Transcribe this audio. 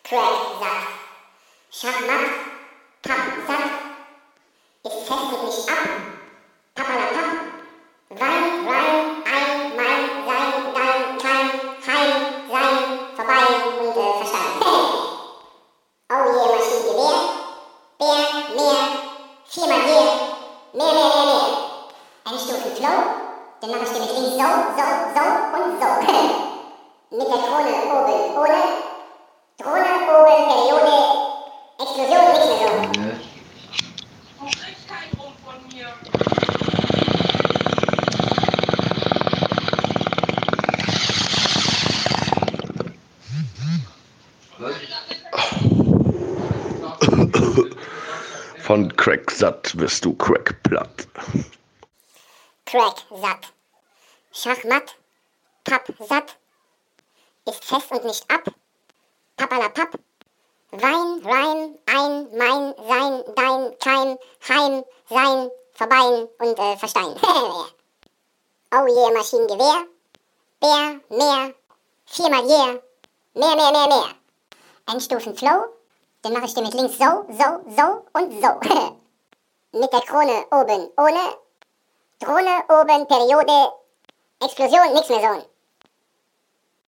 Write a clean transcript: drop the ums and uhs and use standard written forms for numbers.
Crack, Sack. Schachmatt, Papp, Sack. Ist fest und nicht ab. Pappalapapp. Wein, rein, ein, mein, sein, dein, kein, heim, sein, vorbei und verstanden. Oh je, Maschinengewehr. Bär, mehr, viermal mehr. Endstufen-Flow. Den mache ich dir mit links so und so. Mit der Krone oben ohne. Drohne oben, Periode. Explosion, nichts mehr so. Du kriegst keinen Rum von mir. Von Crack satt wirst du Crack platt. Crack, satt. Schachmatt, Papp, satt. Ist fest und nicht ab. Pappalapapp. Wein, rein, ein, mein, sein, dein, kein, heim, sein, vorbei und verstein. Oh je, Maschinengewehr. Bär, mehr, viermal mehr. Endstufen-Flow. Den mache ich dir mit links so und so. Mit der Krone oben ohne. Drohne oben, Periode. Explosion, nix mehr so.